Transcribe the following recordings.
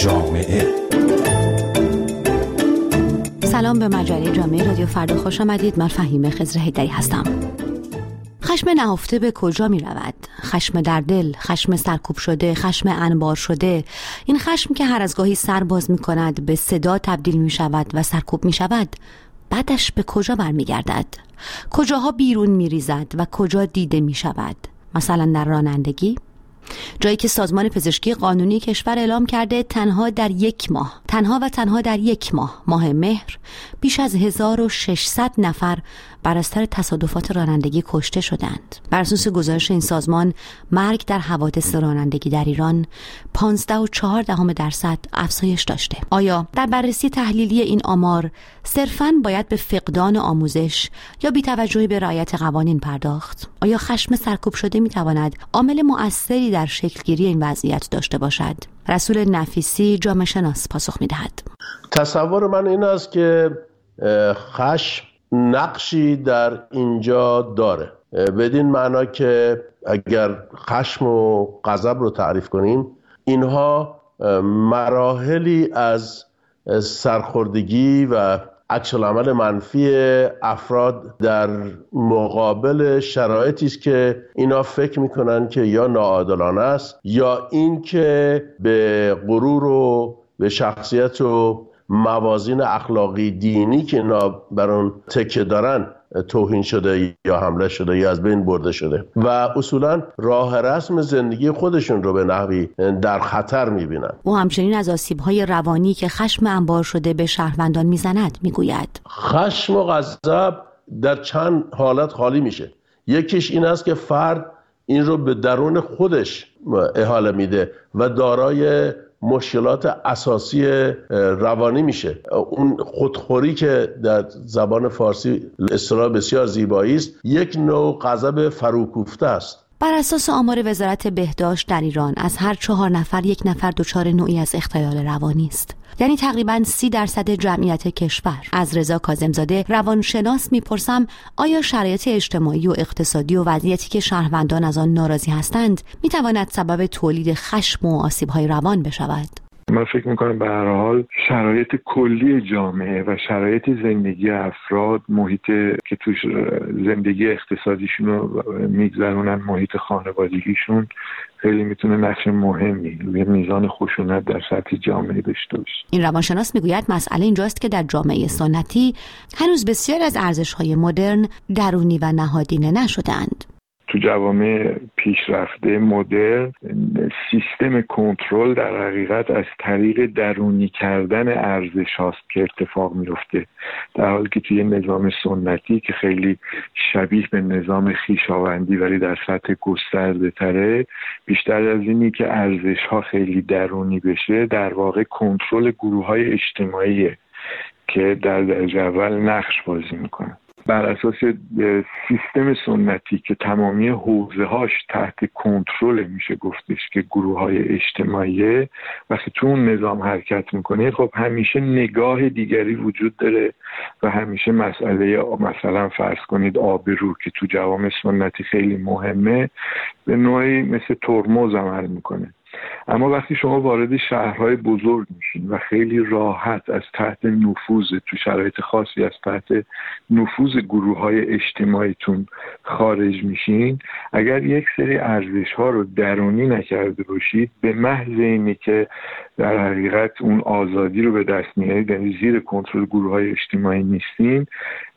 جامعه. سلام به مجله جامعه رادیو فردا، خوش آمدید. من فهیمه خضر حیدری هستم. خشم نهفته به کجا می رود؟ خشم در دل، خشم سرکوب شده، خشم انبار شده، این خشم که هر از گاهی سر باز می کند، به صدا تبدیل می شود و سرکوب می شود، بعدش به کجا برمی گردد؟ کجاها بیرون می ریزد و کجا دیده می شود؟ مثلا در رانندگی، جایی که سازمان پزشکی قانونی کشور اعلام کرده تنها در یک ماه، ماه مهر، بیش از 1600 نفر بر اثر تصادفات رانندگی کشته شدند. بر اساس گزارش این سازمان، مرگ در حوادث رانندگی در ایران 15.4% افزایش داشته. آیا در بررسی تحلیلی این آمار صرفاً باید به فقدان آموزش یا بی‌توجهی به رعایت قوانین پرداخت؟ آیا خشم سرکوب شده می‌تواند عامل مؤثری در شکلگیری این وضعیت داشته باشد؟ رسول نفیسی، جامعه شناس، پاسخ می‌دهد. تصور من این است که خشم نقشی در اینجا داره، بدین معنا که اگر خشم و غضب رو تعریف کنیم، اینها مراحلی از سرخوردگی و عکس‌العمل منفی افراد در مقابل شرایطی است که اینا فکر میکنن که یا ناعادلانه است یا این که به غرور و به شخصیت و موازین اخلاقی دینی که اینا بر اون تکیه دارن توهین شده یا حمله شده یا از بین برده شده و اصولا راه رسم زندگی خودشون رو به نحوی در خطر میبینن. او همچنین از آسیب‌های روانی که خشم انبار شده به شهروندان میزند میگوید. خشم و غضب در چند حالت خالی میشه. یکیش این است که فرد این رو به درون خودش احاله میده و دارای مشکلات اساسی روانی میشه. اون خودخوری که در زبان فارسی اصطلاح بسیار زیبایی است، یک نوع غضب فروکوفته است. بر اساس آمار وزارت بهداشت در ایران، از هر 4 نفر 1 نفر دچار نوعی از اختلال روانی است. یعنی تقریباً 30% جمعیت کشور. از رضا کاظم‌زاده، روانشناس، میپرسم آیا شرایط اجتماعی و اقتصادی و وضعیتی که شهروندان از آن ناراضی هستند میتواند سبب تولید خشم و آسیب‌های روان بشود؟ من فکر میکنم به هر حال شرایط کلی جامعه و شرایط زندگی افراد، محیط که توش زندگی اقتصادیشون رو میگذرونن، محیط خانوادگیشون، خیلی میتونه نقش مهمی روی میزان خشونت در سطح جامعه داشته باشه. این روانشناس میگوید مسئله اینجاست که در جامعه سنتی هنوز بسیار از ارزش‌های مدرن درونی و نهادینه نشدند. تو جوامع پیشرفته مدرن سیستم کنترل در حقیقت از طریق درونی کردن ارزش هاست که اتفاق میفته، در حالی که توی نظام سنتی که خیلی شبیه به نظام خویشاوندی ولی در سطح گسترده تره، بیشتر از اینی که ارزش ها خیلی درونی بشه، در واقع کنترل گروه های اجتماعیه که در درجه اول نقش بازی میکنه. بر اساس سیستم سنتی که تمامی حوزه‌هاش تحت کنترل میشه گفتش که گروه‌های اجتماعیه، وقتی تو اون نظام حرکت میکنه خب همیشه نگاه دیگری وجود داره و همیشه مثلا فرض کنید آبرو که تو جوامع سنتی خیلی مهمه، به نوعی مثل ترمز عمل میکنه. اما وقتی شما وارد شهرهای بزرگ میشین و خیلی راحت از تحت نفوذ، تو شرایط خاصی از تحت نفوذ گروه‌های اجتماعیتون خارج میشین، اگر یک سری ارزش‌ها رو درونی نکرده باشید، به محض اینی که در حقیقت اون آزادی رو به دست میارید، یعنی زیر کنترل گروه‌های اجتماعی نیستین،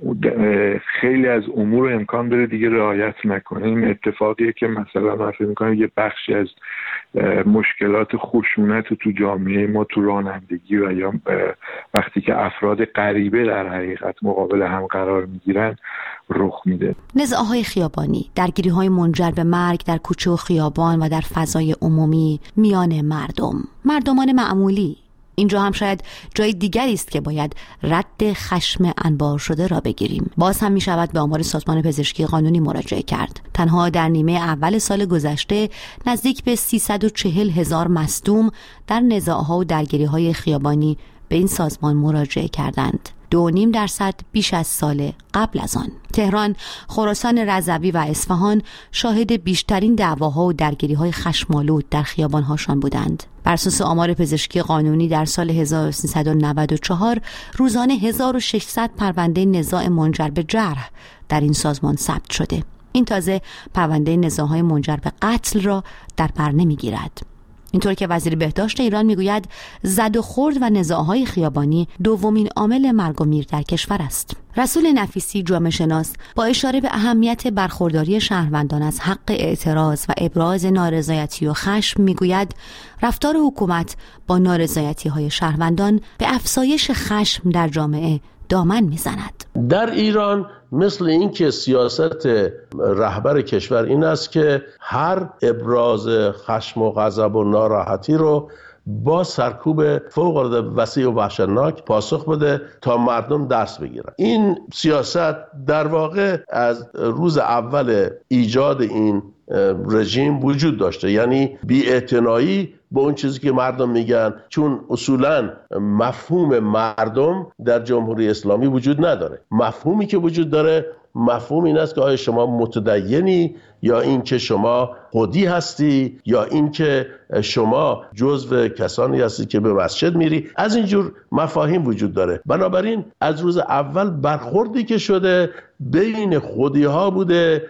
خیلی از امور امکان داره دیگه رعایت نکنه. این اتفاقیه که مثلا من فکر می‌کنم یه بخشی از مشکلات خشونت تو جامعه ما تو رانندگی و یا وقتی که افراد غریبه در حقیقت مقابل هم قرار میگیرن رخ میده. نزاع‌های خیابانی، درگیری‌های منجر به مرگ در کوچه و خیابان و در فضای عمومی میان مردمان معمولی. اینجا هم شاید جای دیگری است که باید رد خشم انبار شده را بگیریم. باز هم می شود به آمار سازمان پزشکی قانونی مراجعه کرد. تنها در نیمه اول سال گذشته نزدیک به 340,000 مصدوم در نزاع‌ها و درگیری‌های خیابانی به این سازمان مراجعه کردند. 2.5% بیش از سال قبل از آن. تهران، خراسان رضوی و اصفهان شاهد بیشترین دعواها و درگیری‌های خشم‌آلود در خیابان‌هاشان بودند. بر اساس آمار پزشکی قانونی در سال 1394 روزانه 1600 پرونده نزاع منجر به جرح در این سازمان ثبت شده. این تازه پرونده نزاع‌های منجر به قتل را در بر نمی‌گیرد. اینطور که وزیر بهداشت ایران میگوید زد و خورد و نزاع‌های خیابانی دومین عامل مرگ و میر در کشور است. رسول نفیسی جامعه شناس با اشاره به اهمیت برخورداری شهروندان از حق اعتراض و ابراز نارضایتی و خشم میگوید رفتار حکومت با نارضایتی‌های شهروندان به افزایش خشم در جامعه دامن میزند. در ایران مثل این که سیاست رهبر کشور این است که هر ابراز خشم و غضب و ناراحتی رو با سرکوب فوق‌العاده وسیع و وحشتناک پاسخ بده تا مردم درس بگیرن. این سیاست در واقع از روز اول ایجاد این رژیم وجود داشته، یعنی بی‌اعتنایی به اون چیزی که مردم میگن، چون اصولاً مفهوم مردم در جمهوری اسلامی وجود نداره. مفهومی که وجود داره مفهوم این است که آیا شما متدینی یا این که شما خودی هستی یا این که شما جزو کسانی هستی که به مسجد میری. از اینجور مفاهیم وجود داره. بنابراین از روز اول برخوردی که شده بین خودی ها بوده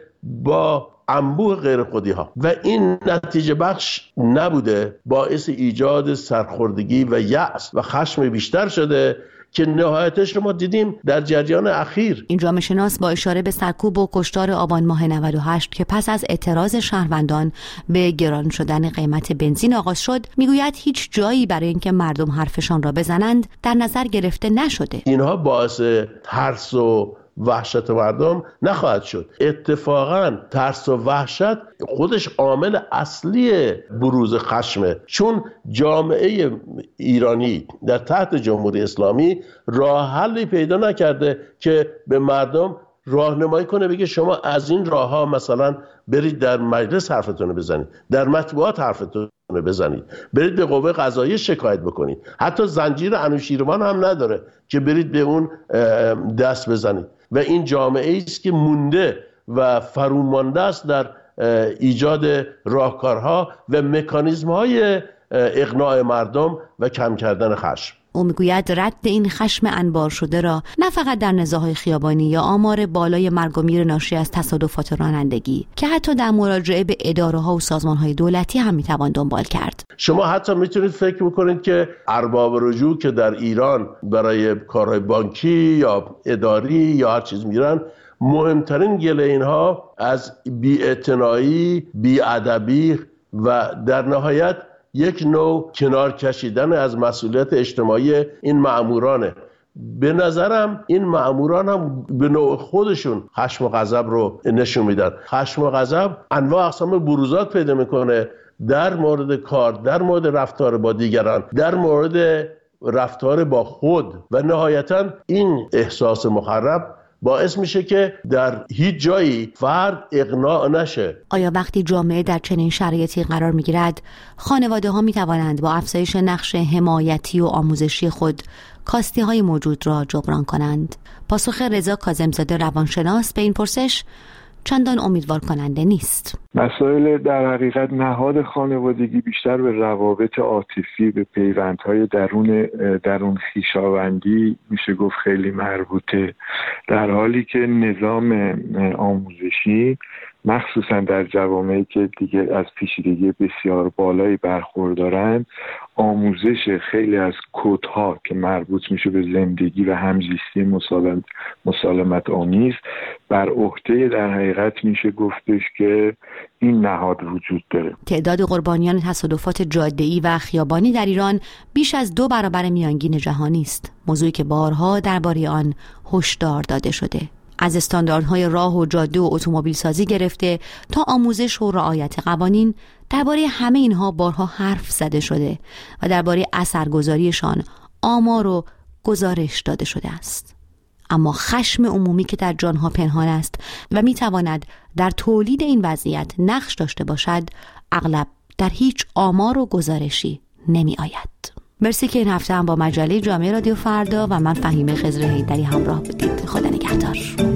با انبوه غیر خودی ها و این نتیجه بخش نبوده، باعث ایجاد سرخوردگی و یأس و خشم بیشتر شده که نهایتش رو ما دیدیم در جریان اخیر. این جامعه شناس با اشاره به سرکوب و کشتار آبان ماه 98 که پس از اعتراض شهروندان به گران شدن قیمت بنزین آغاز شد میگوید هیچ جایی برای اینکه مردم حرفشان را بزنند در نظر گرفته نشده. اینها باعث ترس و وحشت مردم نخواهد شد. اتفاقاً ترس و وحشت خودش عامل اصلی بروز خشمه، چون جامعه ایرانی در تحت جمهوری اسلامی راه حلی پیدا نکرده که به مردم راهنمایی کنه، بگه شما از این راه ها مثلا برید در مجلس حرفتون بزنید، در مطبوعات حرفتون بزنید، برید به قوه قضاییه شکایت بکنید. حتی زنجیر انوشیروان هم نداره که برید به اون دست بزنید. و این جامعه است که مونده و فرومانده است در ایجاد راهکارها و مکانیزم‌های اقناع مردم و کم کردن خشم. او میگوید رد این خشم انبار شده را نه فقط در نزاع‌های خیابانی یا آمار بالای مرگ و میر ناشی از تصادفات رانندگی که حتی در مراجعه به اداره‌ها و سازمان‌های دولتی هم میتوان دنبال کرد. شما حتی میتونید فکر بکنید که ارباب رجوع که در ایران برای کارهای بانکی یا اداری یا هر چیز میرن، مهمترین گله اینها از بی‌اعتنایی، بی‌ادبی و در نهایت یک نوع کنار کشیدن از مسئولیت اجتماعی این مأمورانه. به نظرم این مأموران هم به نوع خودشون خشم و غضب رو نشون میدن. خشم و غضب انواع اقسام بروزات پیدا میکنه در مورد کار، در مورد رفتار با دیگران، در مورد رفتار با خود و نهایتاً این احساس مخرب باعث میشه که در هیچ جایی فرد اقناع نشه. آیا وقتی جامعه در چنین شرایطی قرار میگیرد خانواده ها میتوانند با افزایش نقش حمایتی و آموزشی خود کاستی های موجود را جبران کنند؟ پاسخ رضا کاظم‌زاده روانشناس به این پرسش چندان امیدوار کننده نیست. مسائل در حقیقت نهاد خانوادگی بیشتر به روابط عاطفی، به پیوندهای درون خویشاوندی میشه گفت خیلی مربوطه، در حالی که نظام آموزشی مخصوصا در جوامعی که دیگه از پیچیدگی بسیار بالایی برخوردارند، آموزش خیلی از کدها که مربوط میشه به زندگی و همزیستی مسالمت آمیز بر عهده در حقیقت میشه گفتش که این نهاد وجود داره. تعداد قربانیان تصادفات جاده‌ای و خیابانی در ایران بیش از 2 برابر میانگین جهانی است، موضوعی که بارها درباره آن هشدار داده شده. از استانداردهای راه و جاده و اتومبیل سازی گرفته تا آموزش و رعایت قوانین، درباره همه اینها بارها حرف زده شده و درباره اثرگذاریشان آمار و گزارش داده شده است. اما خشم عمومی که در جانها پنهان است و میتواند در تولید این وضعیت نقش داشته باشد، اغلب در هیچ آمار و گزارشی نمی آید. مرسی که این هفته هم با مجله جامعه رادیو فردا و من فهیمه خضر حیدری همراه بودید. خدا نگهدار.